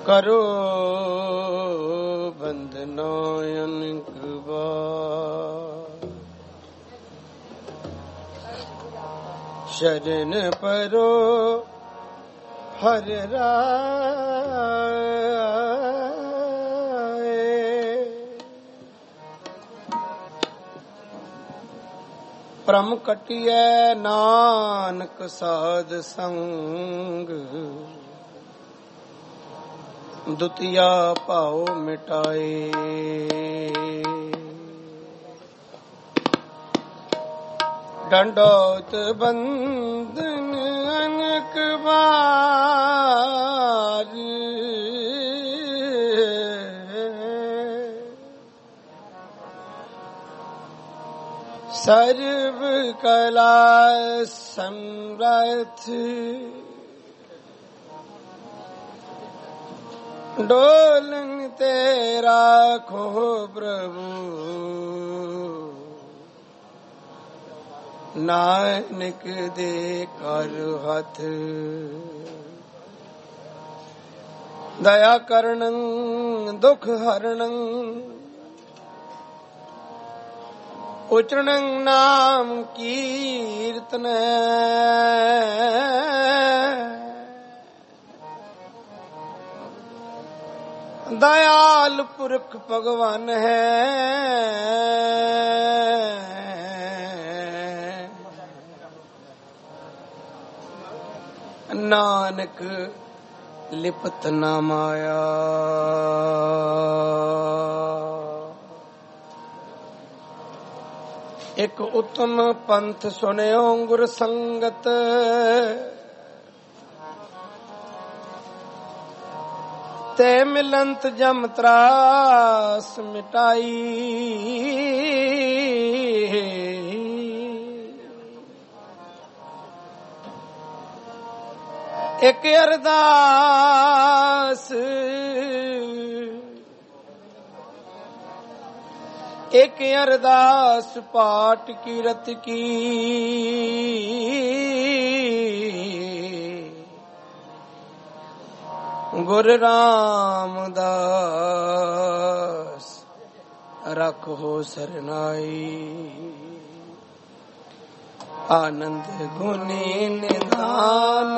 ਕਰੋ ਬੰਦਨਾ ਅਨੇਕ ਵਾਰ, ਸ਼ਰਨ ਪਰੋ ਹਰਿ ਰਾਏ। ਭ੍ਰਮ ਕਟਿਐ ਨਾਨਕ ਸਾਧ ਸੰਗ, ਦੁਤੀਆ ਭਾਉ ਮਿਟਾਏ। ਡੰਡੋਤ ਬੰਧਨ ਅਨੇਕ ਵਾਰ, ਸਰਬ ਕਲਾ ਸਮਰਥ, ਡੋਲਨ ਤੇ ਰਾਖੋ ਪ੍ਰਭੂ, ਨਾਨਕ ਦੇ ਕਰ ਹੱਥ। ਦਇਆ ਕਰਨੰ ਦੁਖ ਹਰਣੰ, ਉਚਰਣੰ ਨਾਮ ਕੀਰਤਨ। ਦਇਆਲ ਪੁਰਖ ਭਗਵਾਨ ਹੈ, ਨਾਨਕ ਲਿਪਤ ਨਾ ਮਾਇਆ। ਇੱਕ ਉਤਮ ਪੰਥ ਸੁਣਿਓ ਗੁਰ ਸੰਗਤ, ਤੇ ਮਿਲੰਤ ਜਮ ਤਰਾਸ ਮਿਟਾਈ। ਇੱਕ ਅਰਦਾਸ, ਇੱਕ ਅਰਦਾਸ ਪਾਠ ਕੀਰਤ ਕੀ। ਗੁਰ ਰਾਮਦਾਸ ਰੱਖੋ ਸਰਨਾਈ। ਆਨੰਦ ਗੁਣੀ ਨਿਧਾਨ,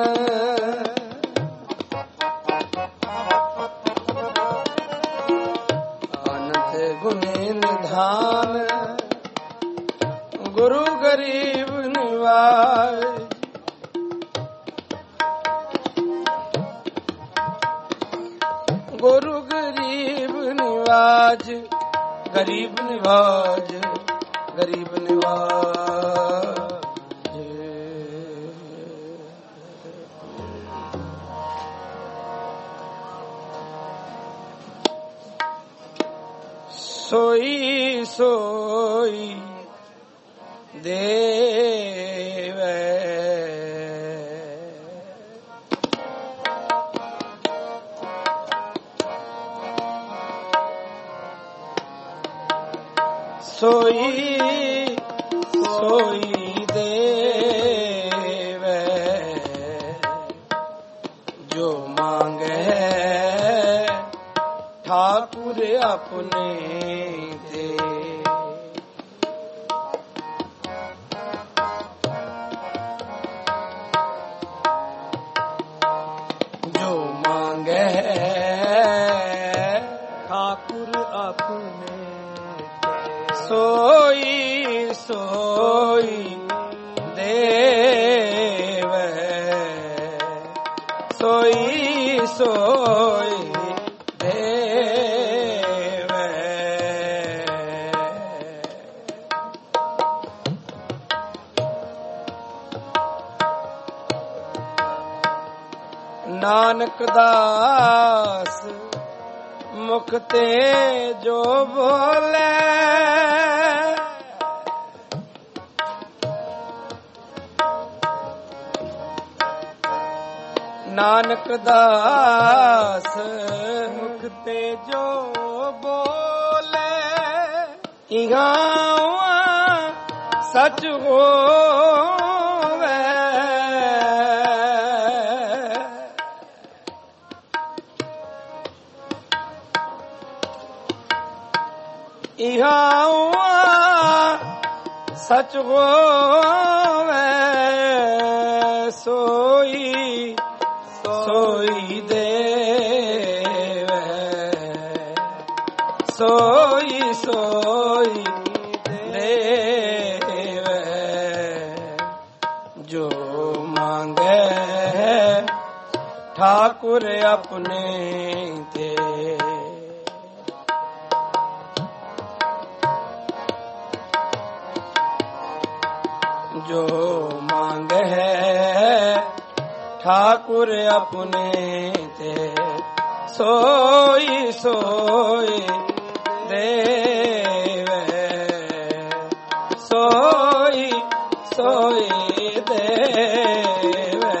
ਆਨੰਦ ਗੁਣੀ ਨਿਧਾਨ। ਗੁਰੂ ਗਰੀਬ ਨਿਵਾਜ, ਗੁਰੂ ਗਰੀਬ ਨਿਵਾਜ। ਗਰੀਬ ਨਿਵਾਜ, ਗਰੀਬ ਨਿਵਾਜ। ਸੋਈ ਸੋਈ ਦੇਵੈ, ਸੋਈ ਸੋਈ ਦੇਵੈ, ਜੋ ਮੰਗੈ ਠਾਕੁਰ ਆਪਣੇ ਦੇ। ਜੋ ਮੰਗੈ ਠਾਕੁਰ ਆਪਣੇ, ਸੋਈ ਸੋਈ ਦੇਵੈ, ਸੋਈ ਸੋਈ ਦੇਵੈ। ਨਾਨਕ ਦਾਸ ਮੁਖ ਤੇ ਜੋ ਬੋਲੇ, ਨਾਨਕ ਦਾਸ ਮੁਖ ਤੇ ਜੋ ਬੋਲੇ, ਇਹਾਂ ਸਚ ਹੋਵੇ। सच होवे सोई सोई देवे सोई सोई देवे जो मांगे ठाकुर अपने दे जो मांगे ठाकुर अपने दे सोई सोई देवे सोई सोई देवे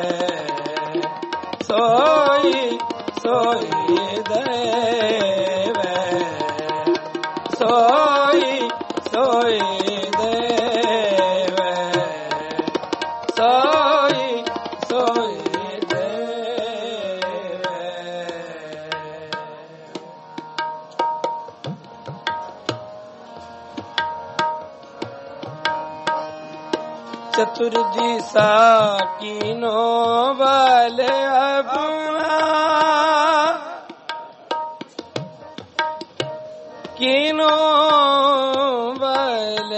सोई सोई देवे सोई सोई देवे सोई सोई चतुर्जी सा कीनो बल अपना कीनो बल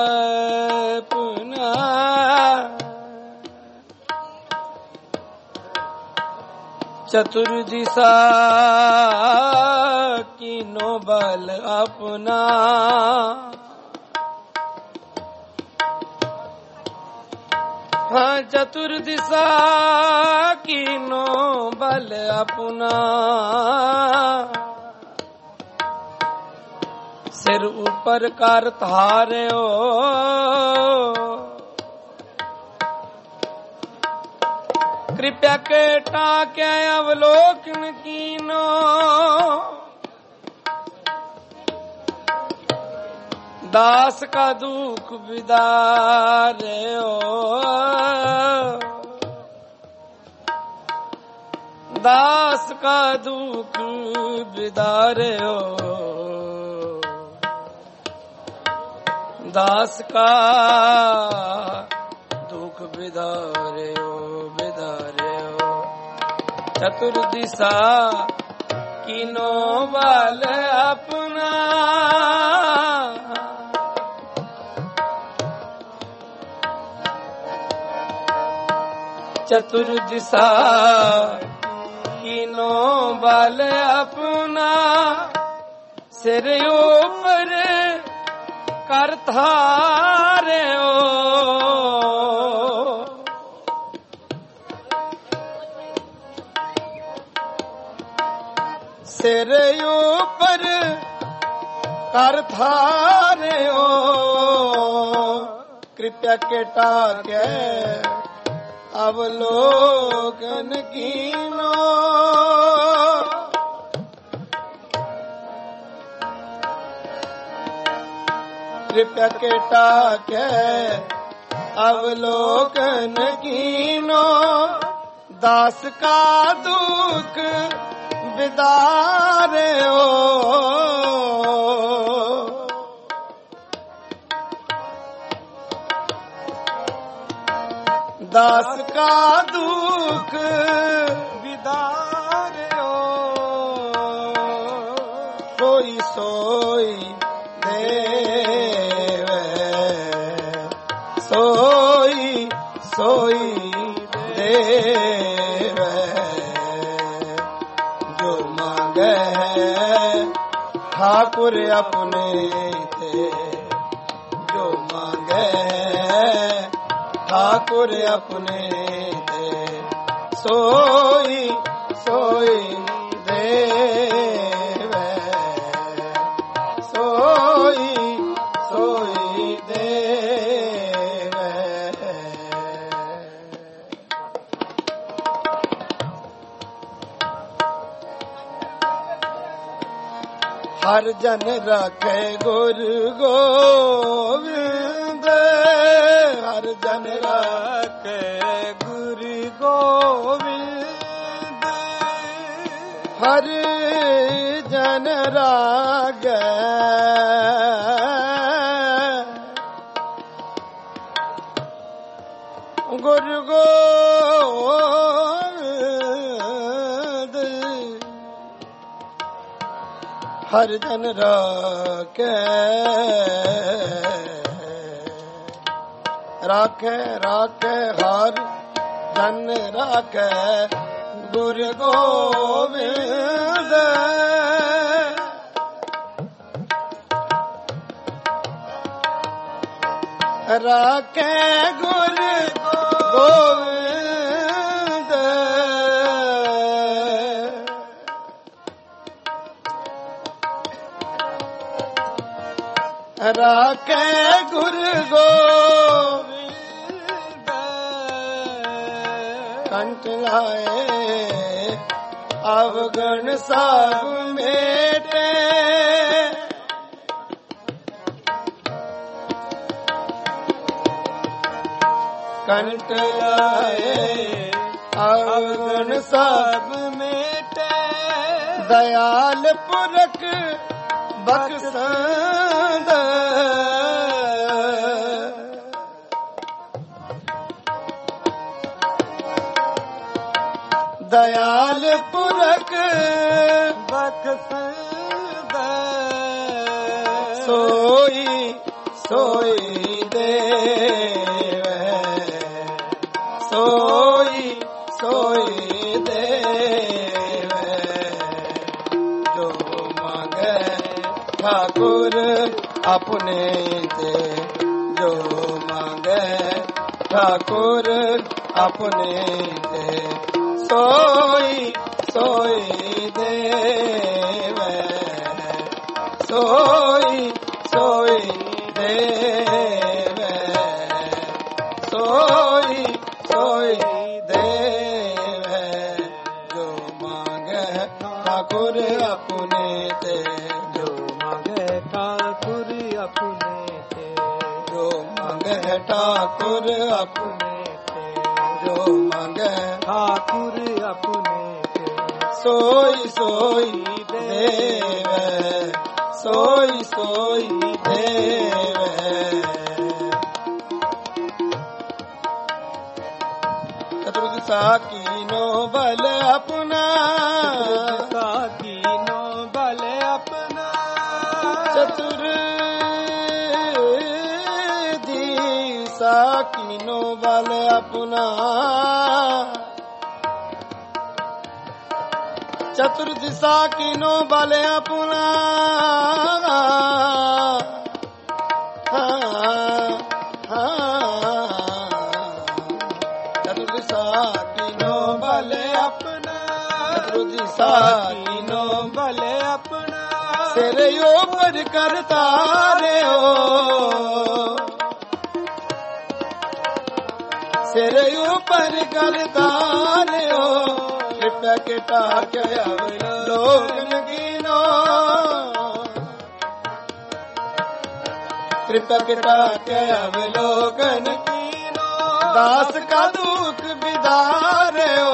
अपना चतुर्जी सा कीनो बल अपना चतुर्दिशा कीनो बल अपना सिर ऊपर कर धार्यो कृपया के टाके अवलोकन कीनो दास का दुख विदारे दास का दुख विदारे दास का दुख विदारे विदारे चतुर्दिशा कीनो बल अपना चतुर्दिशा कीनो बल अपना सिर ऊपर कर धारे सिर ऊपर कर धारे कृपया के टाके अवलोकन कीनो कृपया के टाके अवलोकन कीनो दास का दुख विदारे दास का दुख विदारे सोई सोई देवे सोई सोई देवे जो मांगे ठाकुर अपने थे जो मांगे ठाकुर अपने दे सोई सोई देवे सोई सोई देवे हर जन रखे गुरु गोविंद हर जन राखे गुरु गोविंद हर जन रागे ਗੁਰੂ ਗੋਬਿੰਦ ਹਰ ਜਨ ਰਾਖੈ ਰਾਖੈ ਰਾਖੈ ਹਰ ਜਨ ਰਾਖੈ ਗੁਰੂ ਗੋਬਿੰਦ ਰਾਖੈ ਗੁਰੂ ਗੋਬਿੰਦ ਰਾਖੈ ਗੁਰੂ ਗੋਬਿੰਦ ਕੰਠ ਲਾਏ ਅਵਗਣ ਸਭ ਮੇਟੇ ਕੰਠ ਲਾਏ ਅਵਗਣ ਸਭ ਮੇਟੇ ਦਇਆਲ ਪੁਰਖ ਬਖਸ਼ੰਦ ਦਇਆਲ ਪੁਰਖ ਬਖਸ਼ੰਦ ਸੋਈ ਸੋਈ ਦੇਵੈ ਸੋਈ ਸੋਈ ਦੇਵੈ ਜੋ ਮੰਗੈ ਠਾਕੁਰ ਆਪਣੇ ਤੇ ਜੋ ਮੰਗੈ ਠਾਕੁਰ ਆਪਣੇ ਤੇ ਸੋਈ ਸੋਈ ਦੇਵੈ ਸੋਈ ਸੋਈ ਦੇਵੈ ਸੋਈ ਸੋਈ ਦੇਵੈ ਜੋ ਮੰਗੈ ਠਾਕੁਰ ਆਪਣੇ ਤੇ ਜੋ ਮੰਗੈ ਠਾਕੁਰ ਆਪਣੇ ਤੇ ਜੋ ਮੰਗੈ ਠਾਕੁਰ ਆਪਣੇ ਤੇ ਜੋ ਮੰਗੈ ਠਾਕੁਰ ਆਪਣੇ ਤੇ ਸੋਈ ਸੋਈ ਦੇਵੈ ਸੋਈ ਸੋਈ ਦੇਵੈ ਚਤੁਰ ਸਾਕੀਨੋ ਬਲ ਆਪਣਾ ਸਾਕੀਨੋ ਬਲ ਆਪਣਾ ਚਤੁਰ ਦੀ ਸਾਕੀਨੋ ਬਲ ਆਪਣਾ ਚਤੁਰ ਦਿਸ਼ਾ ਕੀਨੋ ਬਲ ਆਪਣਾ ਚਤੁਰ ਦਿਸ਼ਾ ਕੀਨੋ ਬਲ ਆਪਣਾ ਚਤੁਰ ਦਿਸ਼ਾ ਕੀਨੋ ਬਲ ਆਪਣਾ ਸਿਰ ਉੱਪਰ ਕਰ ਤਾਰਿਓ ਸਿਰ ਉੱਪਰ ਕਰ ਤਾਰਿਓ ਕਿਟਾ ਕਿਟਾ ਕਿਆ ਲੋਕਨ ਕੀਨੋ ਕਿਟਾ ਕਿਟਾ ਕਿਆ ਲੋਕਨ ਕੀਨੋ ਦਾਸ ਕਾ ਦੁਖ ਵਿਦਾਰਿਓ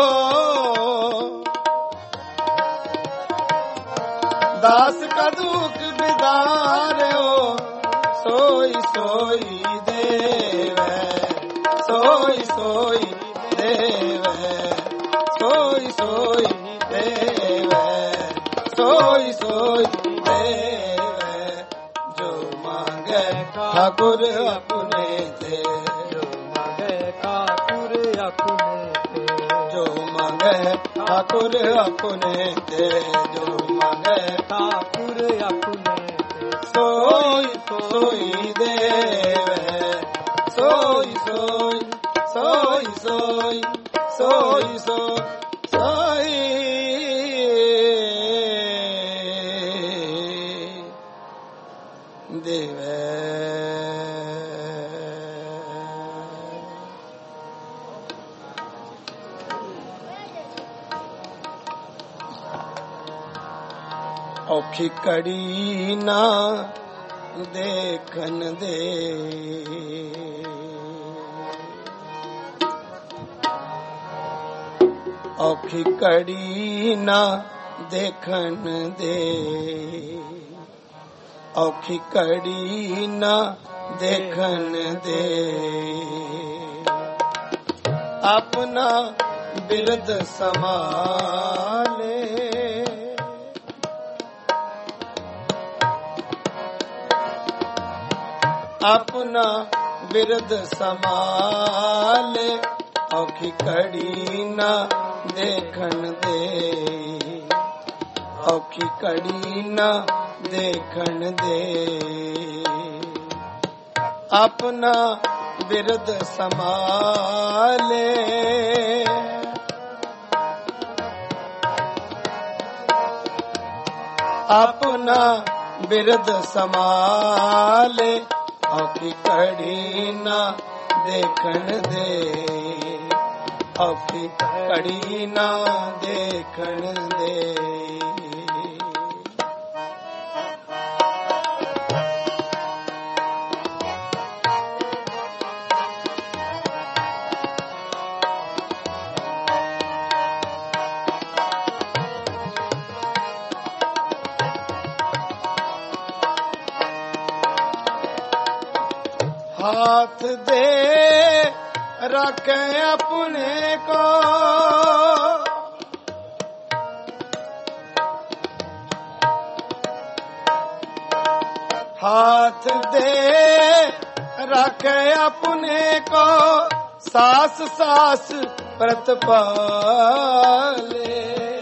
ਦਾਸ ਕਾ ਦੁਖ ਵਿਦਾਰਿਓ ਸੋਈ ਸੋਈ ਦੇਵੈ ਸੋਈ ਸੋਈ ਦੇਵੈ ਸੋਈ ਸੋਈ ਦੇਵੈ ਸੋਈ ਸੋਈ ਦੇਵੈ ਜੋ ਮੰਗੈ ਠਾਕੁਰ ਆਪਣੇ ਤੇ ਜੋ ਮੰਗੈ ਠਾਕੁਰ ਆਪਣੇ ਤੇ ਜੋ ਮੰਗੈ ਠਾਕੁਰ ਆਪਣੇ ਤੇ ਜੋ ਮੰਗੈ ਠਾਕੁਰ ਆਪਣੇ ਤੇ ਸੋਈ ਸੋਈ ਦੇਵੈ ਸੋਈ ਸੋਈ ਸੋਈ ਸੋਈ ਸੋਈ ਸੋਈ ਦੇਵੈ ਔਖੀ ਘੜੀ ਨਾ ਦੇਖਣ ਦੇ ਔਖੀ ਘੜੀ ਨਾ ਦੇਖਣ ਦੇ ਔਖੀ ਘੜੀ ਨਾ ਦੇਖਣ ਦੇ अपना बिरद संभाले। अपना बिरद संभाले, औखी कड़ी न देखन दे, औखी कड़ी न देखन दे। अपना बिरद संभाले, अपना बिरद संभाले, औखी कड़ी न देखन दे, औखी कड़ी न देखन दे। हाथ दे रखे अपने को, हाथ दे रखे अपने को, सास सास प्रतिपाले।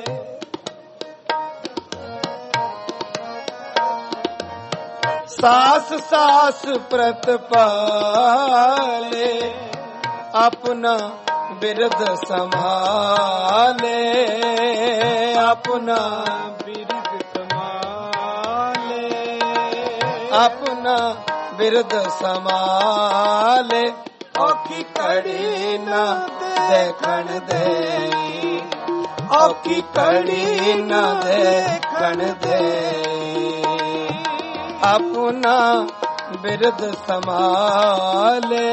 सास सास प्रतिपाले, अपना बिरद संभाले, अपना बिरद संभाले, अपना बिरद संभाले। औखी कड़ी न देखन दे, औखी कड़ी न देखन दे। अपना बिरद संभाले,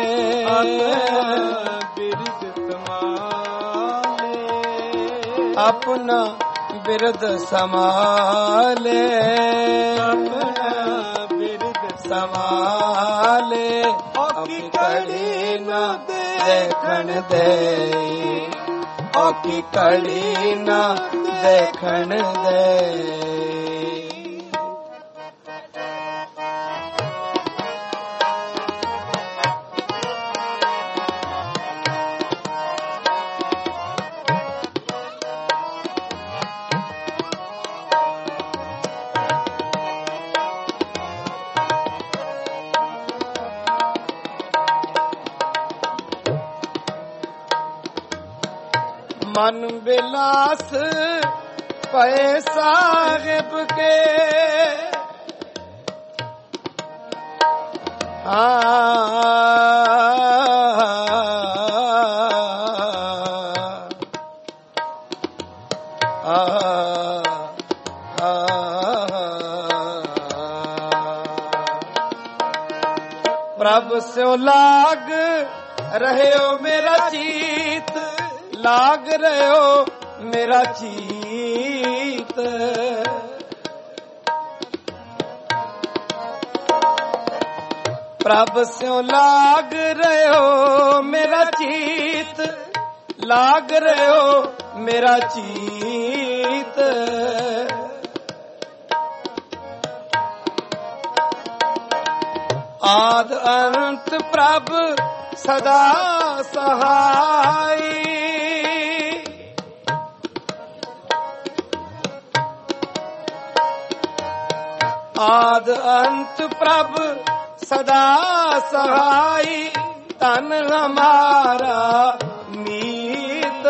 बिरद संभाले, अपना बिरद संभाले, अपना बिरद संभाले। औखी कड़ी न देखन दे, औखी कड़ी न देखन दे। मन बिलास पे साहिब के, प्रभु से लाग रहे हो मेरा चीत, लाग रहे हो मेरा चीत। प्रभु से लाग रहे हो मेरा चीत, लाग रहे हो मेरा चीत। आद अंत प्रभु सदा सहाय, आद अंत प्रभु सदा सहाय। तन हमारा मीत,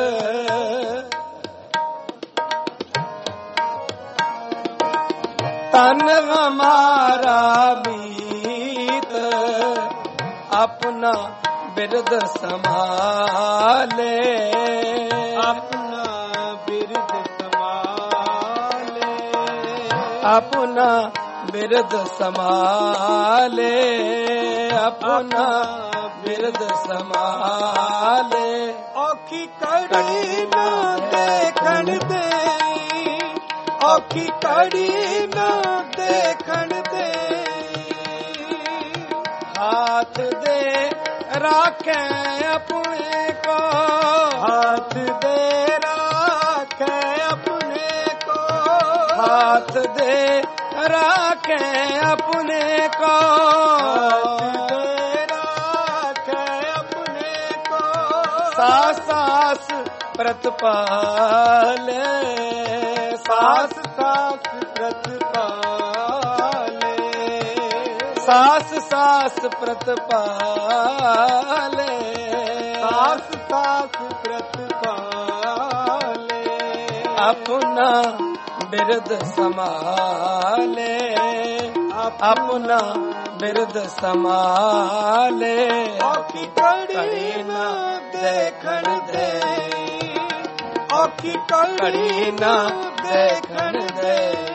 तन हमारा मीत। अपना बिरद संभाले, अपना बिरद संभाले, अपना बिरद संभाले, अपना बिरद संभाले। औखी कड़ी न देखन दे, औखी कड़ी न देखन दे। हाथ दे राखे अपने को, हाथ दे राखे अपने को, हाथ दे राखे अपने को, हाथ दे राखे अपने को, सास सास प्रतिपाले, सास सास प्रतिपाले, सास सास प्रतिपाले, सास सास प्रतिपाले, अपना बिरद संभाले, अपना बिरद संभाले, औखी कड़ी न देखण दे, औखी कड़ी न देखण दे,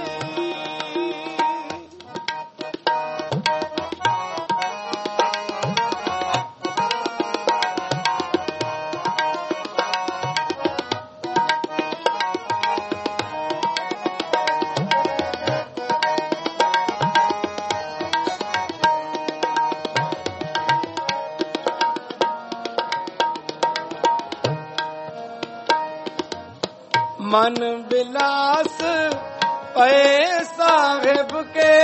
मन बिलास पे साहिब के,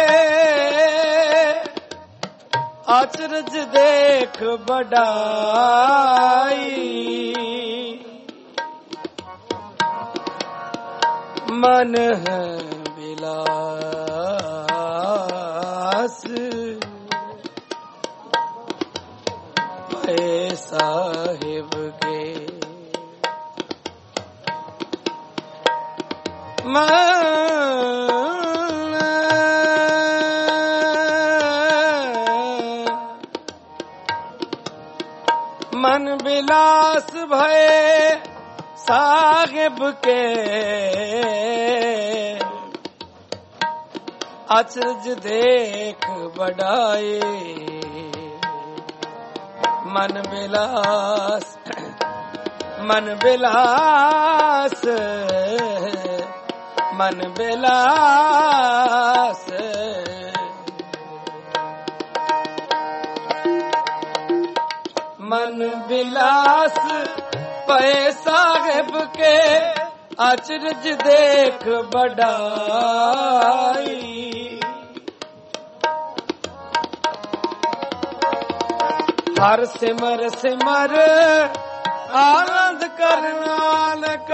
अचरज देख बढ़ाई, मन है बिलास पे साहिब के, मन बिलास भय साहिब के, अचरज देख बढ़ाए, मन बिलास, मन बिलास, मन बिलास, मन बिलास पे साहिब के, अचरज देख बढ़ाई, हर सिमर सिमर आनंद कर नानक,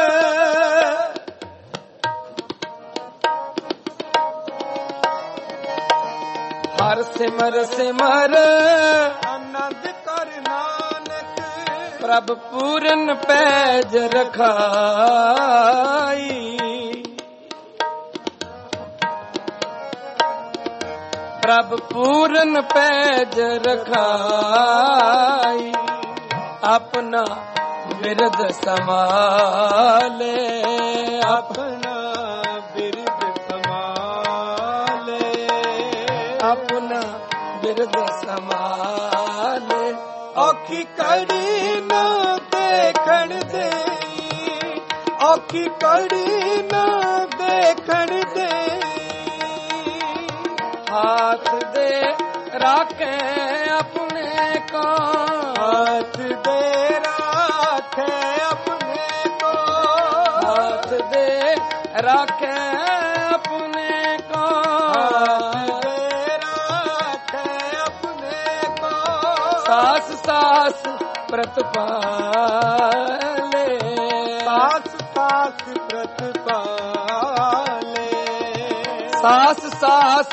हर सिमर सिमर आनंद कर नानक, प्रभ पूरन पैज रखाई, प्रभ पूरन पैज रखाई, अपना बिरद संभाले, अपना बिरद संभाले, अपना बिरद संभाले, औखी कड़ी न देखण दे, औखी कड़ी न देखण दे, हाथ दे राखे अपने को, हाथ दे राखे अपने को, हाथ दे राखे अपने को, हाथ दे राखे अपने को, सास सास प्रतिपाले, सास सास प्रतिपाले, सास सास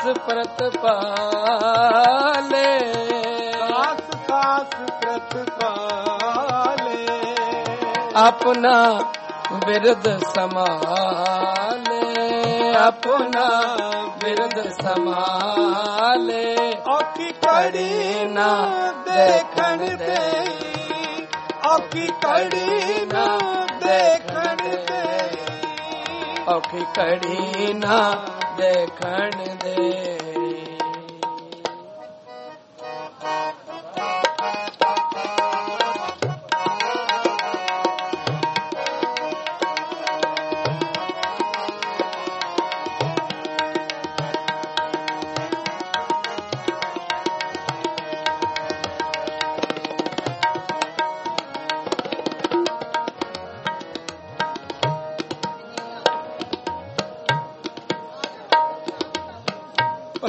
प्रतिपाले, सास सास प्रतिपाले, अपना बिरद संभाले, अपना बिरद संभाले, औखी कड़ी न देखण दे, औखी कड़ी न देखण दे, औखी कड़ी ना देखण दे।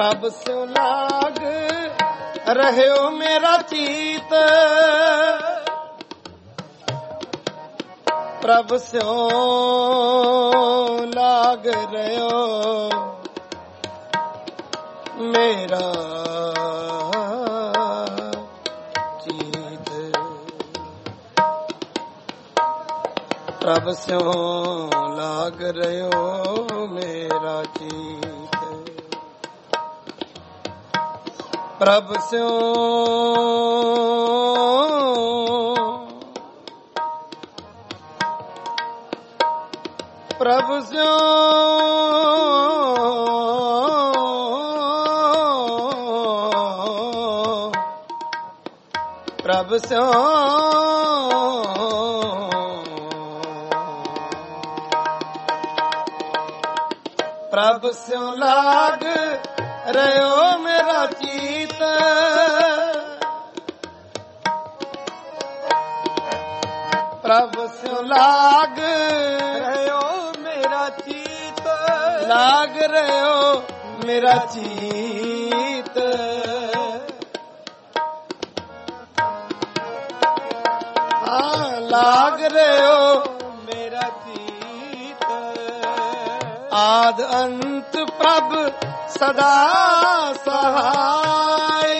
प्रभ स्यों लाग रहयो मेरा चीत, प्रभ स्यों लाग रहयो मेरा चीत, प्रभ स्यों लाग रहयो मेरा चीत, प्रभ स्यों प्रभ स्यों प्रभ स्यों प्रभ स्यों लाग रहयो मेरा चीत, प्रभ स्यों लाग रहयो मेरा चीत, लाग रहयो मेरा चीत, लाग रहयो मेरा चीत, आद अंत प्रभ सदा सहाय,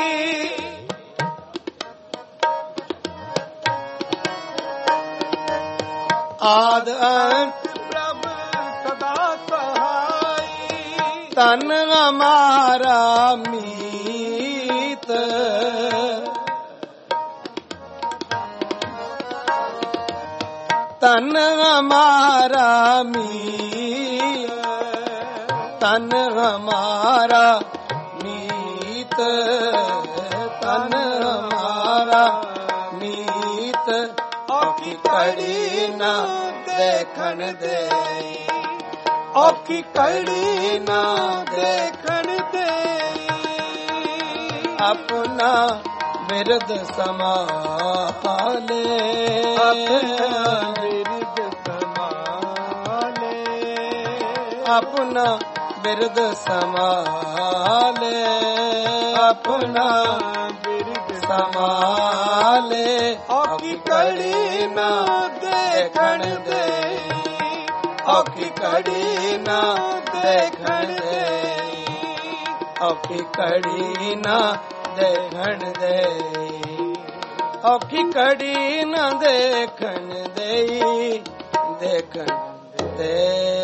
आद अंत प्रभ सदा सहाय, तन हमारा मीत, तन हमारा मीत, तन हमारा मीत, तन हमारा मीत, औखी कड़ी ना देखन दे, औखी कड़ी ना देखन दे, अपना बिरद समाले, अपना बिरद संभाले, अपना बिरद संभाले, औखी कड़ी ना देखन दे, औखी कड़ी ना देखन दे, औखी कड़ी ना देखन दे, औखी कड़ी ना देखन दे, देखन दे।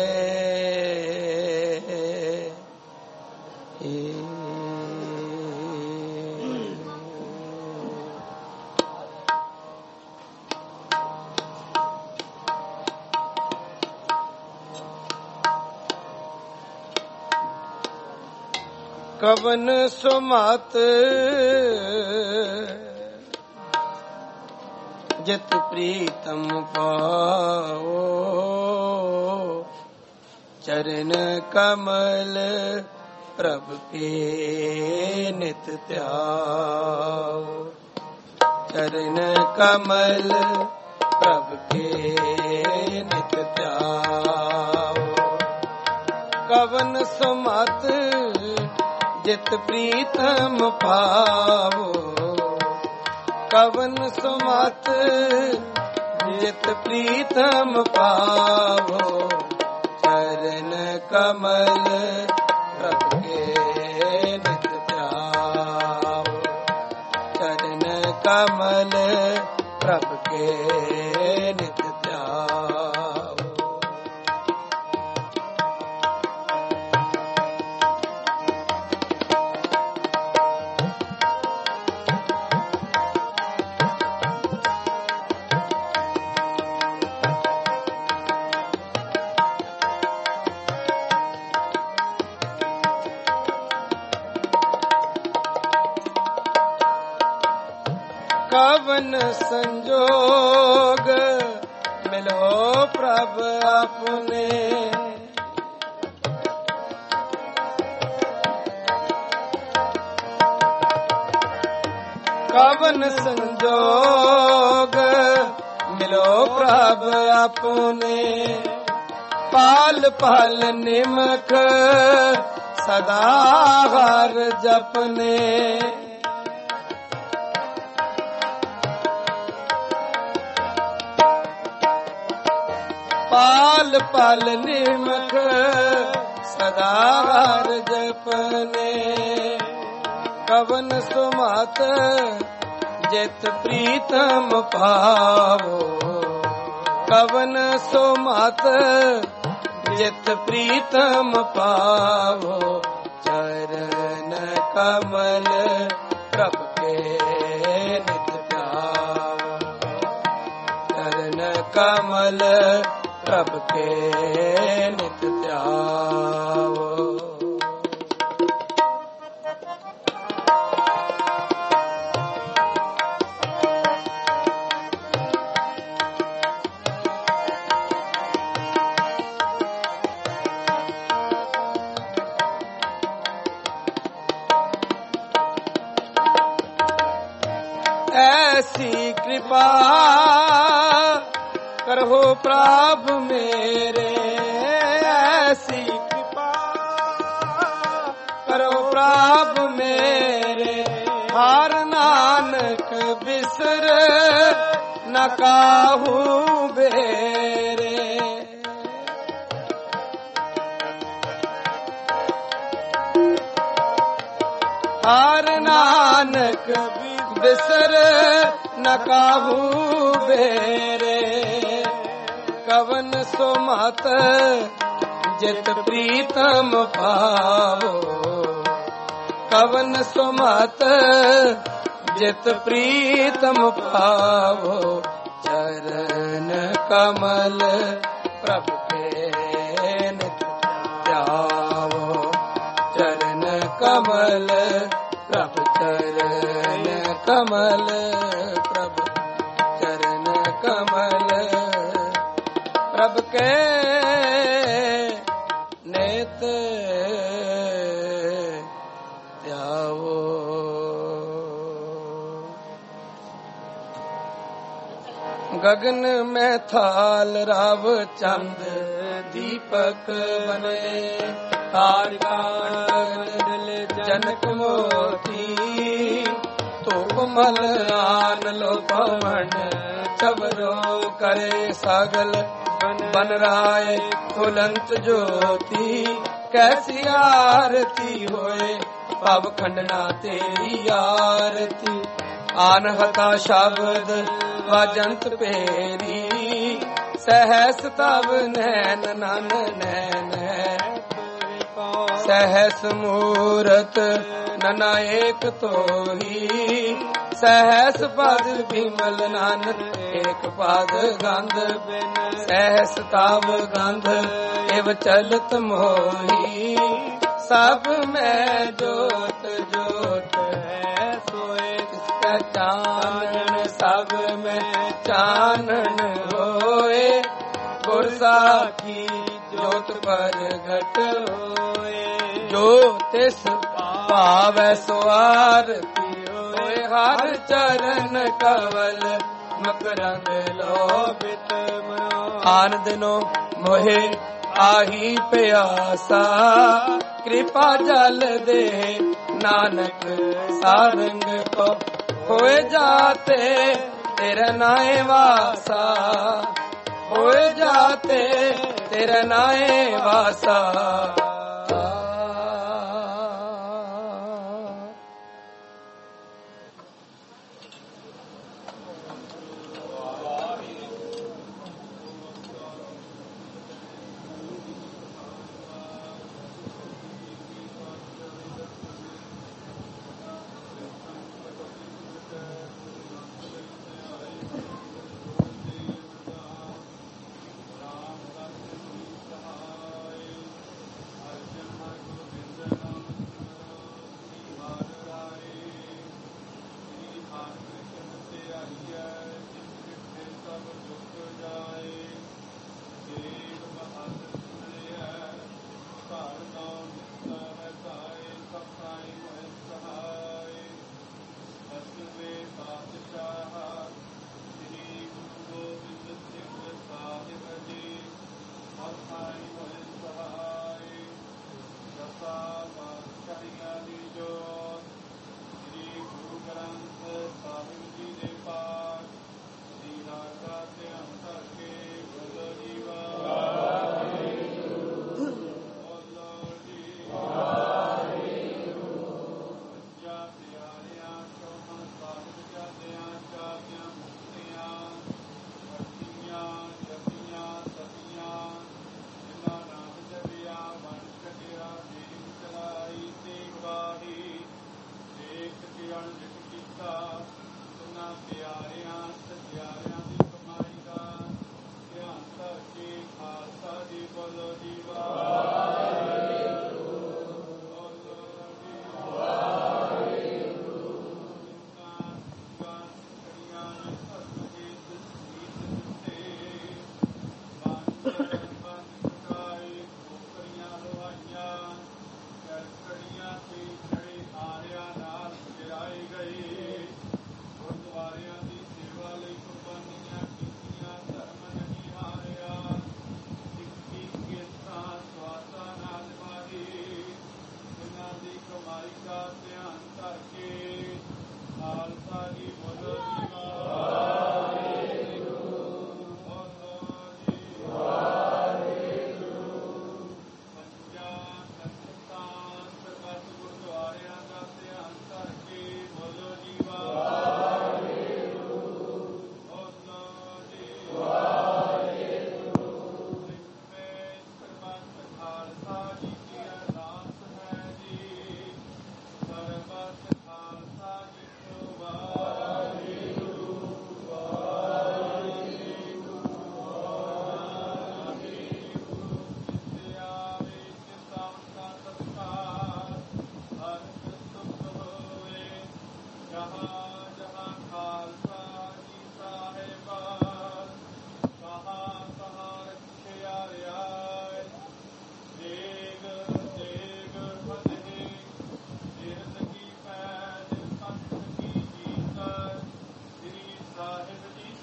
कवन सुमत जित प्रीतम पाओ, चरण कमल प्रभु के नित ध्याओ, चरण कमल प्रभु के नित ध्याओ, कवन सुमत जित प्रीतम पावो, कवन सुमत जित प्रीतम पावो, चरण कमल प्रभु के नित ध्याओ, चरण कमल प्रभु के नित ध्याओ। कवन संजोग मिलो प्रभ अपने, कवन संजोग मिलो प्रभ अपने, पाल पाल निमक सदा हर जपने। पाल पाल निमख सदा हर जपने। कवन सुमत जित प्रीतम पावो। कवन सुमत जित प्रीतम पावो। चरण कमल प्रभ के नित प्यावो। चरण कमल प्रभ के नित ध्यावो। ऐसी कृपा करहो प्रभु मेरे। ऐसी कृपा करो प्रभु मेरे। हर नानक बिसर न काहू बेरे। हर नानक बिसर न काहू बेरे। कवन सुमत जित प्रीतम पावो। कवन सुमत जित प्रीतम पावो। चरण कमल प्रभु के नित ध्यावो। चरण कमल प्रभु चरण कमल प्रभु चरण कमल प्रभु के नित ध्यावो। गगन में थाल राव चंद दीपक बने। तारिका जनक मोती तो कमल आन लो पवन। चवरो करे सागल बन राय फुलंत ज्योति। कैसी आरती होए पव खंडना तेरी आरती। आनहता शब्द वाजंत पेरी। सहस तब नैन नन नैन। सहस मूरत नना एक तोही। सहस पद विमल नानक एक पद गंध। सहस ताव गंध एव चलत मोही। सब में जोत जोत है सोए इसका चानन। सब में चानन होए गुर साखी जोत पर घट होए। जो तिस पावै सो आरती होए। हर चरण कवल मकरंद लोभित मनो। आन दिनो मोहे आही प्यासा। कृपा जल दे नानक सारंग को। होए जाते तेरा नाए वासा। होए जाते तेरा नाए वासा।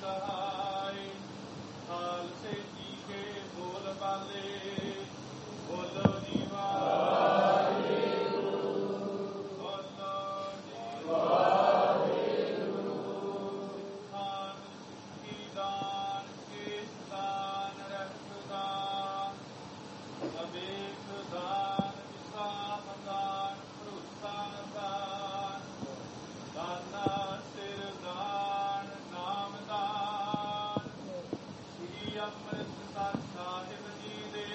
ਸਹਾਈ ਖਾਲਸੇ ਜੀ ਕੇ ਬੋਲ ਬਾਲੇ ਬੋਲੋ ਜੀ ਵਾਹਿਗੁਰੂ ਬੋਲੋ ਜੀ ਵਾਹਿਗੁਰੂ ਖਾਨ ਕੀ ਦਾਨ ਕੇ ਦਾਨ ਰਖਦਾਨ ਅਵੇਕ ਦਾਨ ਵਿਸਾਮ ਦਾਨ ਭਰੋਸਾ ਦਾਨ ਦਾਨਾ ਸਿਰ ਦਾਨ ਨਾਮ ਦਾਨ ਸ੍ਰੀ ਅੰਮ੍ਰਿਤਸਰ ਸਾਹਿਬ ਜੀ ਦੇ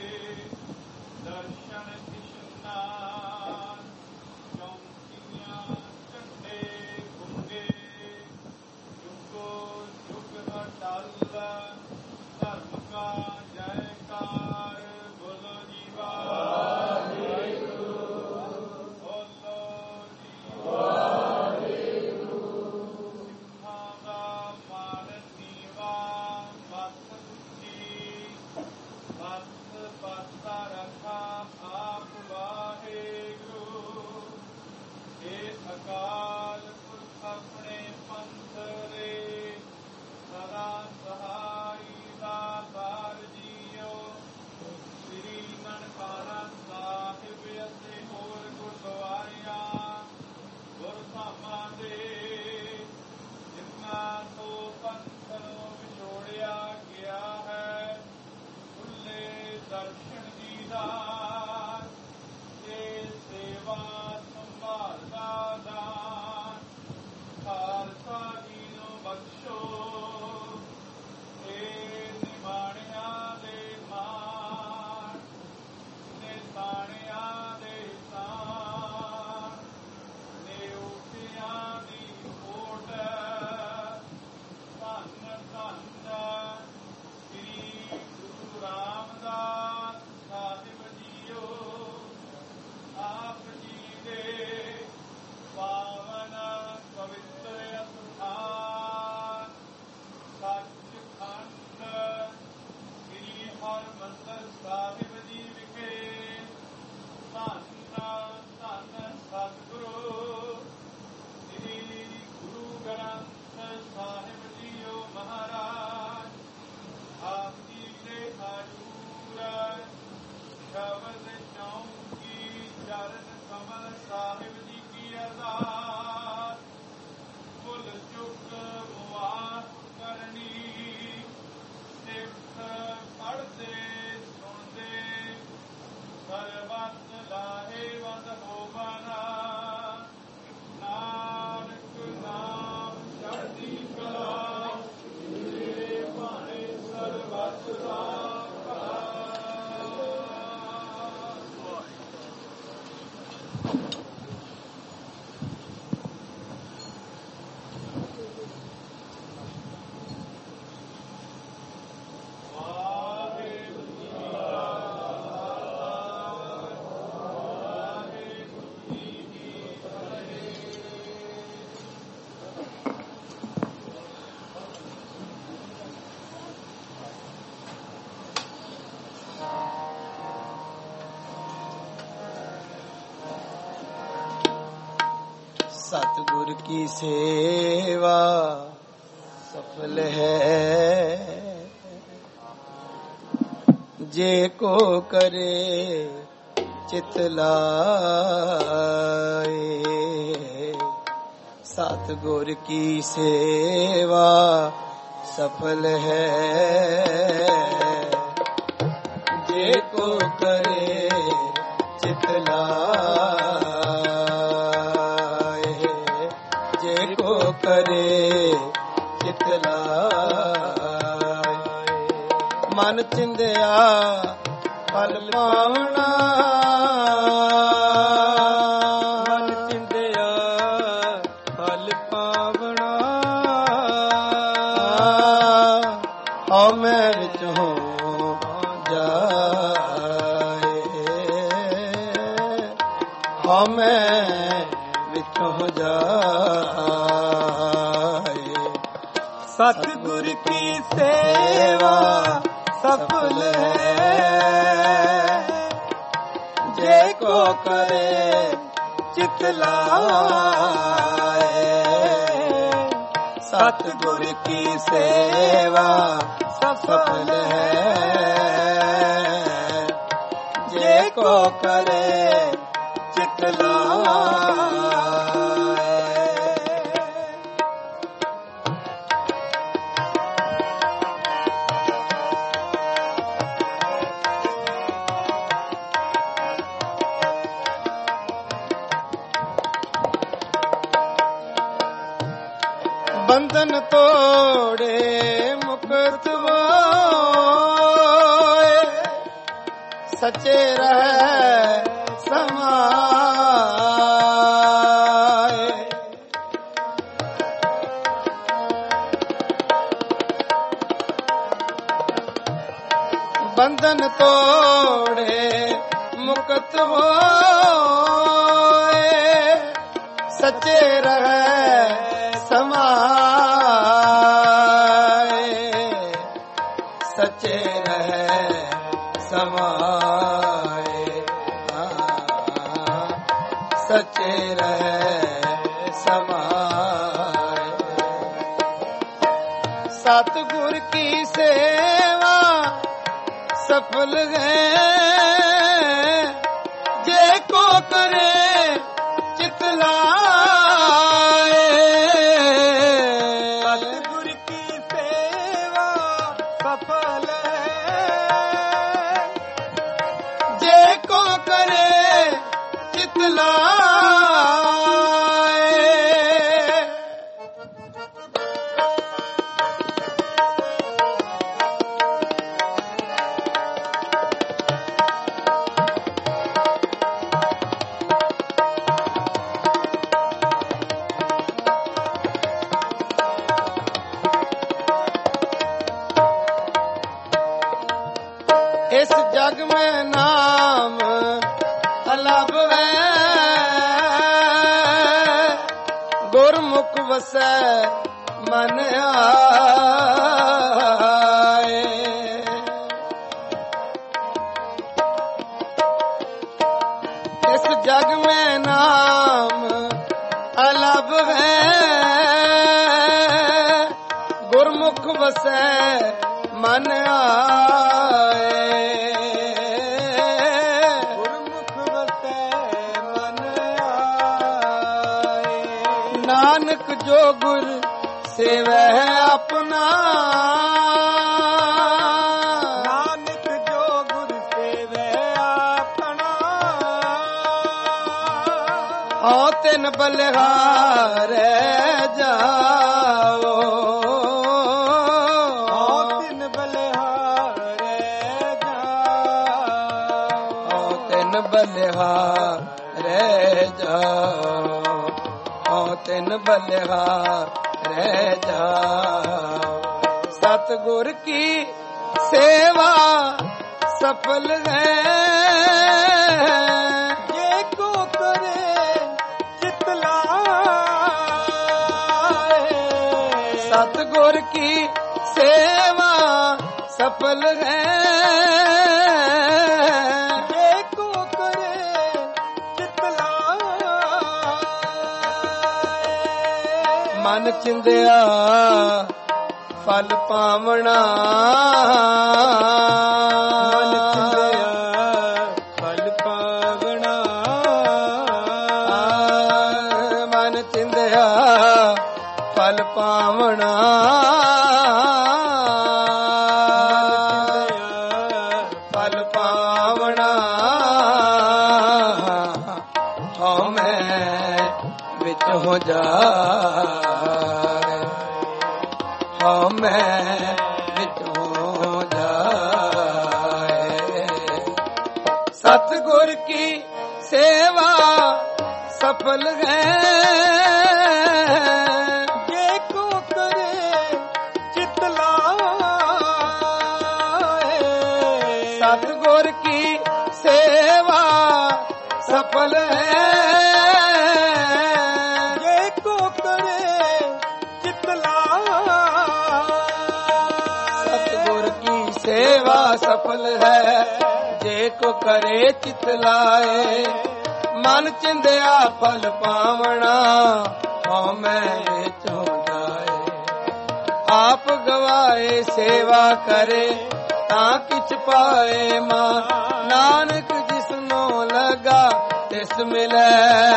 ਦਰਸ਼ਨ ਇਸ਼ਨਾਨ ਚੌਂਕੀਆਂ ਝੰਡੇ ਗੁੰਗੇ ਜੁਗੋ ਜੁਗ ਅਟਲ ਧਰਮ ਕਾ ਜੈਕਾਰ ਬੋਲੋ ਜੀ ਵਾਹਿਗੁਰੂ ਬੋਲੋ ਜੀ ਵਾਹਿਗੁਰੂ ਸਿੱਖਾਂ ਦਾ ਮਾਨ ਨੀਵਾ ਮੱਤ ਉੱਚੀ ਮੱਤ ਪਾਸਾ ਰੱਖਾ ਆਪ ਵਾਹਿਗੁਰੂ ਇਹ ਅਕਾਲ ਪੁਰਖ ਆਪਣੇ ਪੰਥ ਦੇ ਸਦਾ ਸਹਾਈ ਦਾਤਾਰ ਜੀਓ ਸ੍ਰੀ ਨਨਕਾਣਾ ਸਾਹਿਬ ਅਤੇ ਹੋਰ ਗੁਰਦੁਆਰਿਆਂ ਗੁਰਧਾਮਾਂ ਦੇ ਜਿਨ੍ਹਾਂ ਤੋਂ ਪੰਥ ਨੂੰ ਵਿਛੋੜਿਆ ਗਿਆ ਹੈ ਖੁੱਲੇ ਦਰਸ਼ਨ ਦੀਦਾਰ ਤੇ ਸੇਵਾ ਸੰਭਾਲ ਦਾ ਦਾਨ ਖਾਲਸਾ ਜੀ ਨੂੰ ਬਖਸ਼ੋ ਇਹ ਨਿਮਾਣਿਆਂ ਦੇ ਮਾਣ ਨੇ ਤਾਣਿਆਂ ਦੇ ਤਾਣ ਨੇ ਉਠਿਆਂ ਦੀ ਓਟ ਧੰਨ ਧੰਨ ਸ੍ਰੀ ਗੁਰੂ ਰਾਮਦਾਸ ਸਾਹਿਬ ਜੀਓ ਆਪ ਜੀ ਦੇ ਪਾਵਨ ਪਵਿੱਤਰ ਅਸਥਾਨ ਸੱਚਖੰਡ ਸ੍ਰੀ ਹਰਿਮੰਦਰ ਸਾਹਿਬ ਜੀ ਵਿਖੇ ਧੰਨ ਧੰਨ ਸਤਿਗੁਰੂ ਸ੍ਰੀ ਗੁਰੂ ਗ੍ਰੰਥ ਸਾਹਿਬ ਜੀਓ ਮਹਾਰਾਜ ਆਪ ਜੀ ਦੇ ਹਜ਼ੂਰ ਸ਼ਬਦ ਚੌਂਕੀ ਚਰਨ ਕਮਲ ਸਾਹਿਬ ਜੀ ਕੀ ਅਰਦਾਸ ਭੁੱਲ ਚੁੱਕ ਮੁਆਫ ਕਰਨੀ ਸਿੱਖ ਪੜ੍ਹਦੇ ਸੁਣਦੇ ਸਰਬੱਤ ਲਾਹੇਵੰਦ ਹੋਵਨਾ ਨਾਨਕ ਨਾਮ ਚੜ੍ਹਦੀ ਕਲਾ ਮੇਰੇ ਭਾਣੇ ਸਰਬੱਤ ਦਾ ਭਲਾ। सतगुर की सेवा सफल है जे को करे चित लाए। सतगुर की सेवा सफल है जे को करे चित लाए। जे को करे चित लाए। मन चिंदिया फल पावना। मन चिंदिया फल पावना। हौ मैं विचों जाए। हौ मैं विचों जाए। सतगुर की सेवा सफल है जे को करे चित लाए। सतगुर की सेवा सफल है जे को करे चित लाए। बंधन तोड़े मुक्त होए सच्चे रहे समाए। बंधन तोड़े मुक्त होए सच्चे रहे समाए। सच्चे रहे समाए सच्चे रहे समाए। सतगुर की सेवा सफल है जे को करे चित लाए। सतगुर की सेवा सफल है जे को करे चित लाए। इस जग में नाम अलग है गुरमुख वसै मन आए। इस जग में नाम अलग है गुरमुख वसै मन आए। नानक जो गुर सेवै अपना नानक जो गुर सेवै अपना औ तिन बलिहारे जाओ। औ तिन बलिहारे जाओ। औ तिन बलिहारे जाओ। औ तिन बलिहारे जाओ। सतगुर की सेवा सफल है जे को करे चित लाए। सतगुर की सेवा सफल है जे को करे चित लाए। मन चिंदिया फल पावना। ਮਨ ਚਿੰਦਿਆ ਫਲ ਪਾਵਣਾ। ਮਨ ਚਿੰਦਿਆ ਫਲ ਪਾਵਣਾ। ਫਲ ਪਾਵਣਾ ਹਉ ਮੈਂ ਵਿੱਚ ਹੋ ਜਾਏ। ਹਉ ਮੈਂ ਵਿੱਚ ਹੋ ਜਾਏ। सतगुर की सेवा सफल है जे को करे चित लाए। सतगुर की सेवा सफल है जे को करे चित लाए। सतगुर की सेवा सफल है जे को करे चित लाए। मन चिंदिया फल पावना हਉ मैं ਵਿੱਚ ਹੋ ਜਾਏ। ਆਪ ਗਵਾਏ ਸੇਵਾ ਕਰੇ ਤਾਂ ਕਿਛ ਪਾਏ ਮਾਨ। ਨਾਨਕ ਜਿਸਨੋ ਲਗਾ ਤਿਸ ਮਿਲੈ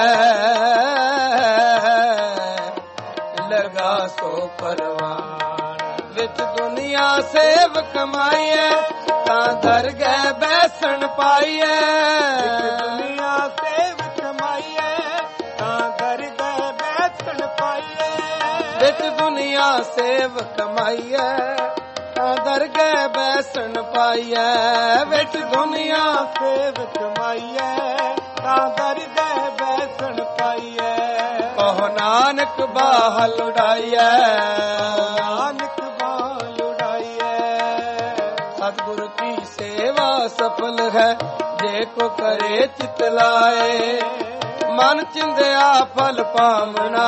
ਲਗਾ ਸੋ ਪਰਵਾਨ। ਵਿੱਚ ਦੁਨੀਆ ਸੇਵ ਕਮਾਈਐ ਤਾਂ ਦਰਗਹਿ ਬੈਸਣ ਪਾਈਐ। ਦੁਨੀਆ ਸੇਵ ਕਮਾਈਐ ਤਾਂ ਦਰਗਹਿ ਬੈਸਣ ਪਾਈਐ। ਵਿੱਚ ਦੁਨੀਆ ਸੇਵ ਕਮਾਈਐ ਤਾਂ ਦਰਗਹਿ ਬੈਸਣ ਪਾਈਐ। ਵਿੱਚ ਦੁਨੀਆ ਸੇਵ ਕਮਾਈਐ ਤਾਂ ਦਰਗਹਿ ਬੈਸਣ ਪਾਈਐ। ਕਹੋ ਨਾਨਕ ਬਾਹਲ ਉਡਾਈਐ। ਨਾਨਕ ਬਾਹਲ ਉਡਾਈਐ। ਸਤਿਗੁਰ ਕੀ ਸੇਵਾ ਸਫਲ ਹੈ ਜੇ ਕੋ ਕਰੇ ਚਿਤ ਲਾਏ। ਮਨ ਚਿੰਦਿਆ ਫਲ ਪਾਵਣਾ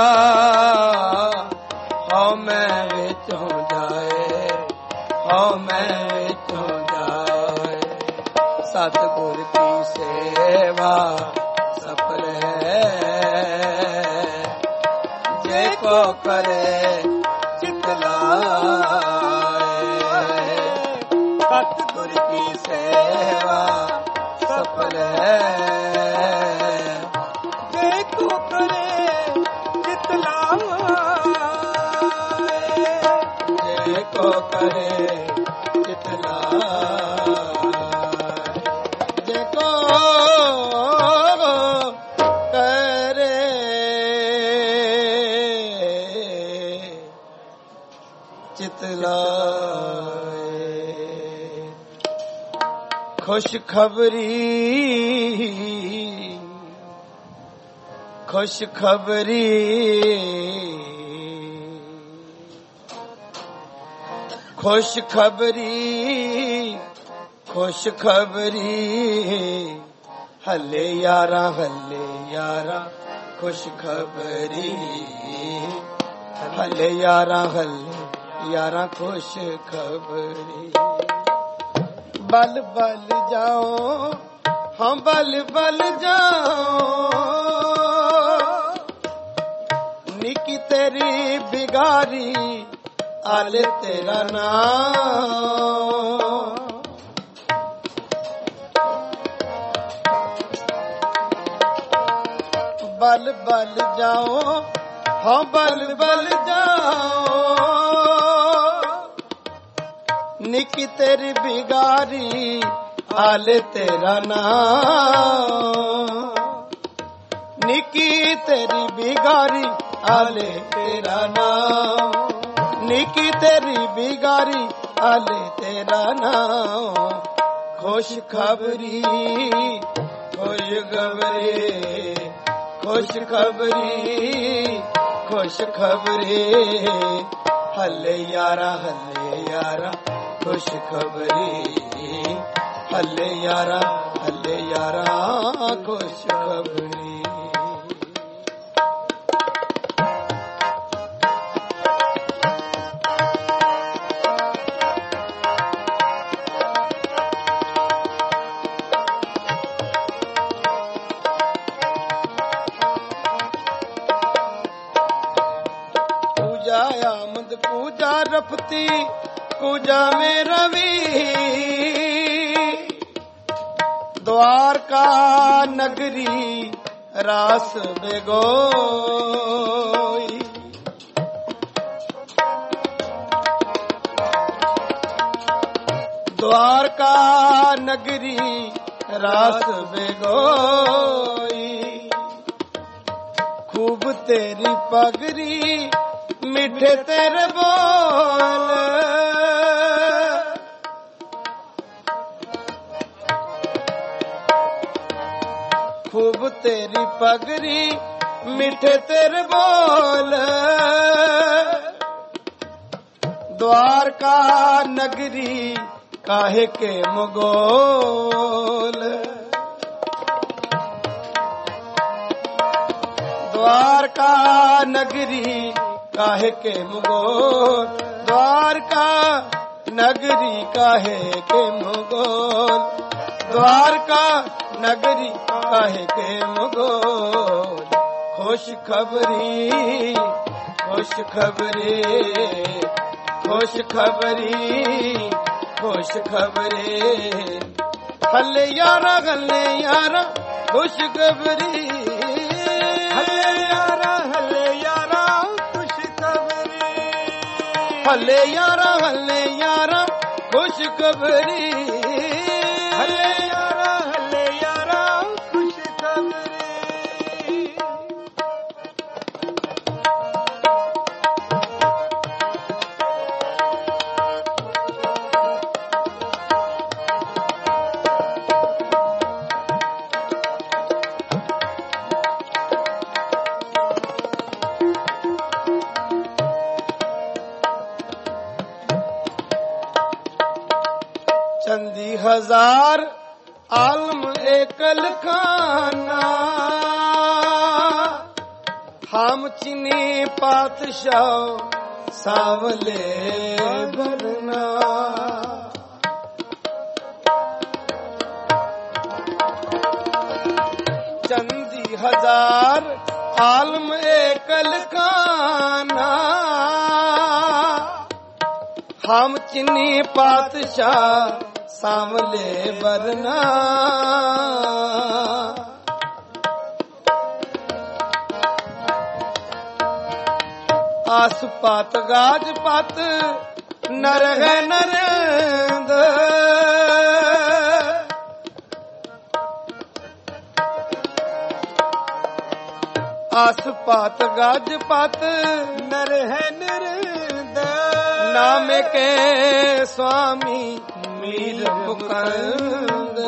ਹਉ ਮੈਂ ਵਿੱਚ ਹੋ ਜਾਏ। ਹਉ ਮੈਂ ਵਿੱਚ ਹੋ ਜਾਏ। ਸਤਿਗੁਰ ਕੀ ਸੇਵਾ ਸਫਲ ਹੈ ਜੇ ਕੋ ਕਰੇ ਚਿਤ ਲਾਏ। ਸਤਿਗੁਰ ਕੀ ਸੇਵਾ ਸਫਲ ਹੈ ਜੇ ਕੋ ਕਰੇ ਚਿਤ ਲਾਏ। ਜੇ ਕੋ ਕਰੇ ਚਿਤ ਲਾਏ। ਜੇ ਕੋ ਕਰੇ ਚਿਤ ਲਾਏ। ਖੁਸ਼ ਖਬਰੀ ਖੁਸ਼ ਖਬਰੀ ਖੁਸ਼ ਖਬਰੀ ਖੁਸ਼ ਖਬਰੀ ਹੱਲੇ ਯਾਰਾਂ ਹੱਲੇ ਯਾਰਾਂ ਖੁਸ਼ ਖਬਰੀ ਹੱਲੇ ਯਾਰਾਂ ਹੱਲੇ ਯਾਰਾਂ ਖੁਸ਼ ਖਬਰੀ। ਬਲ ਬਲ ਜਾਓ ਹਾਂ ਬਲ ਬਲ ਜਾਓ ਨਿੱਕੀ ਤੇਰੀ ਬਿਗਾਰੀ ਆਲੇ ਤੇਰਾ ਨਾਮ। ਬਲ ਬਲ ਜਾਓ ਹਾਂ ਬਲ ਬਲ ਜਾਓ ਨਿੱਕੀ ਤੇਰੀ ਬਿਗਾਰੀ ਆਲੇ ਤੇਰਾ ਨਾਮ। ਨਿੱਕੀ ਤੇਰੀ ਬਿਗਾਰੀ ਆਲੇ ਤੇਰਾ ਨਾਮ। ਨਿੱਕੀ ਤੇਰੀ ਬਿਗਾਰੀ ਆਲੇ ਤੇਰਾ ਨਾਮ। ਖੁਸ਼ ਖਬਰੀ ਖੁਸ਼ ਖਬਰੀ ਖੁਸ਼ ਖਬਰੀ ਖੁਸ਼ ਖਬਰੀ ਹੱਲੇ ਯਾਰਾਂ ਖੁਸ਼ ਖਬਰੀ ਹੱਲੇ ਯਾਰਾਂ ਖੁਸ਼ ਖਬਰੀ। ਪੂਜਾ ਆਮਦ ਪੂਜਾ ਰਫਤੀ ਪੂਜਾ में रवि द्वारका नगरी रास बेगोई। द्वारका नगरी रास बेगोई। खूब तेरी पगरी मिठे तेरे बोल। खूब तेरी पगरी मिठे तेरे बोल। द्वारका नगरी काहे के मुगोल। द्वारका नगरी काहे के मुगोल। द्वारका नगरी काहे के मुगोल। द्वारका नगरी काहे के मुगोल। खुश खबरी ਖੁਸ਼ ਖਬਰੀ ਖੁਸ਼ ਖਬਰੇ ਹੱਲੇ ਯਾਰਾ ਗੱਲੇ ਯਾਰਾ ਖੁਸ਼ ਖਬਰੀ ਹੱਲੇ ਯਾਰਾ ਖੁਸ਼ ਖਬਰੀ ਹੱਲੇ ਯਾਰਾ ਖੁਸ਼ ਖਬਰੀ ਹੱਲੇ ਯਾਰਾ ਖੁਸ਼ ਖਬਰੀ चंदी हजार आलम एकल खाना हम चीनी पातशाह सावले भरना चंदी हजार आलम एकल खाना हम चीनी पातशाह सावले बरना आस पात गाज पात नर है नरेंद आस पात गाज पात नर है नरेंद नाम के स्वामी मीर मुकंद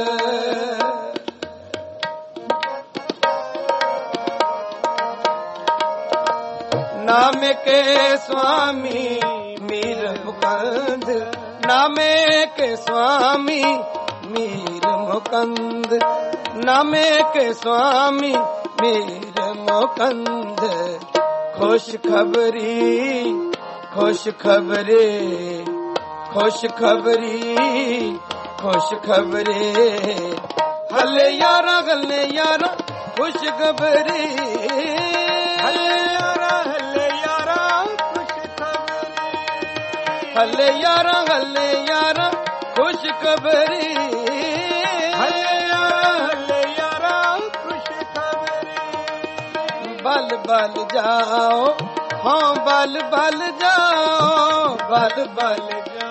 नाम के स्वामी मीर मुकंद नाम के स्वामी मीर मुकंद नाम के स्वामी मीर मुकंद खुश खबरी खुश खबरे खुश खबरी खुश खबरे हले यारा गले यारा खुश खबरी हले यारा खुश खबरी हले यारा खुश खबरी हले यारा खुश खबरी बल बल जाओ हाँ बल बल जाओ बल बल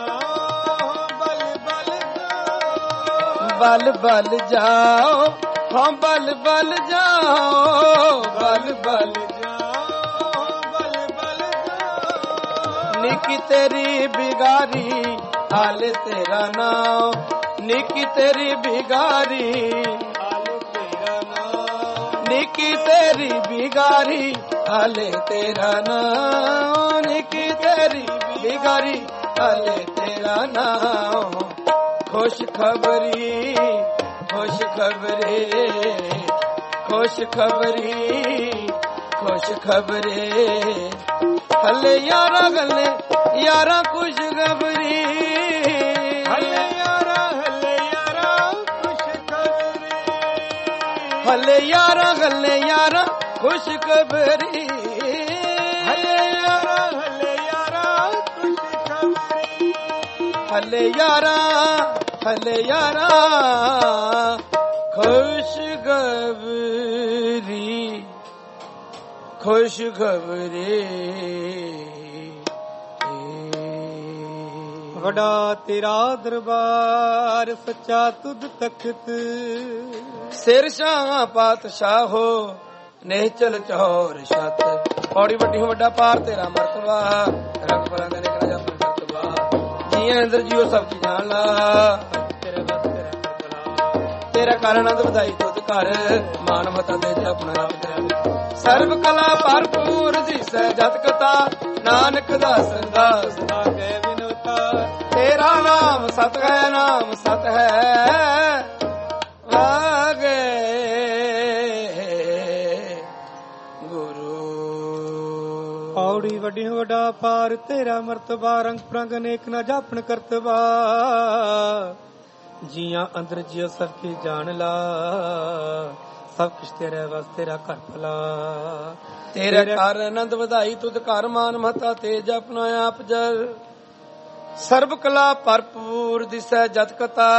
बल बल जाओ हाँ बल बल जाओ बल बल निकी तेरी बिगारी हाल तेरा नाम निकी तेरी बिगारी हाल तेरा नाम निकी तेरी बिगारी हाले तेरा नाम निकी तेरी बिगारी हाले तेरा नाम खुश खबरी खुश खबरे खुश खबरी खुश खबरे हले यारा गले यारा खुश खबरी हले यारा खुश खबरी हले यारा गले यारा खुश खबरी हले यारा खुश खबरी हले यारा खुश खबरी खुश खबरे वड़ा तेरा दरबार सच्चा तुद तख्त सिर शाह पातशाह हो नेचल चौर छत पौड़ी वड्डी वड्डा पार तेरा मरतबा रख परा देने का राजा मरतबा जिया अंदर जियो सब की जान ला तेरे बस तेरा कारण आनंद ਵਧਾਈ ਤੁਧ ਘਰ ਮਾਨ ਮਤਾ ਦੇ ਤੇ ਆਪਣਾ ਰੱਬ ਤੇਰਾ ਸਰਬ ਕਲਾ ਭਰਪੂਰ ਦਿਸੈ ਜਤ ਕਥਾ ਨਾਨਕ ਦਾ ਸੰਗਾ सदा के विनोता ਤੇਰਾ ਨਾਮ ਸਤ ਹੈ ਵਾਗੇ ਗੁਰੂ पौड़ी वड्डी वड्डा पार तेरा मर्तबा रंग प्रंग अनेक न जापन करतबा जिया अंदर जियो सबकी जान ला सब कुछ तेरे बस तेरा कर भला ਤੇਰੇ ਘਰ ਆਨੰਦ ਵਧਾਈ ਤੁਧ ਘਰ ਮਾਨ ਮਤਾ ਤੇਜ ਆਪਣਾ ਆਪ ਜਰ ਸਰਬ ਕਲਾ ਭਰਪੂਰ ਦਿਸੈ ਜਤ ਕਤਾ,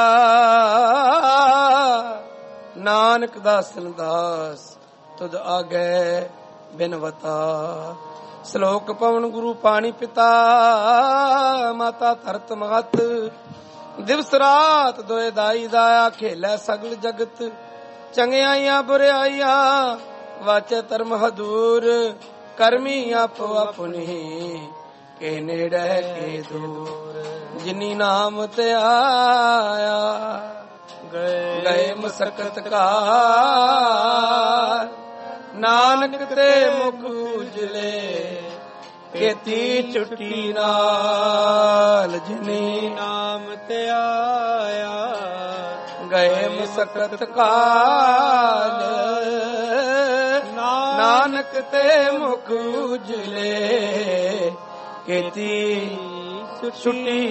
ਨਾਨਕ ਦਾਸਨ ਦਾਸ ਤੁਧ ਆਗੈ ਬਿਨਵਤਾ। ਸ਼ਲੋਕ ਪਵਨ ਗੁਰੂ ਪਾਣੀ ਪਿਤਾ, ਮਾਤਾ ਧਰਤ ਮਹਤ, ਦਿਵਸ ਰਾਤ ਦੋਏ ਦਾਈ ਦਾਇਆ, ਖੇਲੇ ਸਗਲ ਜਗਤ। ਚੰਗਿਆਈਆਂ ਬੁਰਿਆਈਆਂ ਵਾਚੈ ਧਰਮ ਹਦੂਰ, ਕਰਮੀ ਆਪੋ ਆਪਣੀ ਕੇ ਨੇੜੇ ਕੇ ਦੂਰ। ਜਿਨੀ ਨਾਮ ਤੇ ਆਇਆ ਗਏ ਮਸਕਤ ਕਾਰ, ਨਾਨਕ ਤੇ ਮੁਖ ਉਜਲੇ ਕੀਤੀ ਛੁੱਟੀ ਨਾਲ। ਜਿਨੀ ਨਾਮ ਤੇ ਆਇਆ ਗਏ ਮਸਕਤ ਕਾਲ, ਨਾਨਕ ਤੇ ਮੁਖ ਉਜਲੇ ਕੀਤੀ ਛੁੱਟੀ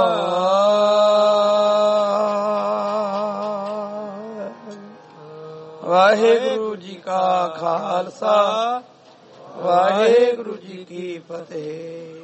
ਨਾਲ। ਵਾਹਿਗੁਰੂ ਜੀ ਕਾ ਖਾਲਸਾ, ਵਾਹਿਗੁਰੂ ਜੀ ਕੀ ਫਤਿਹ।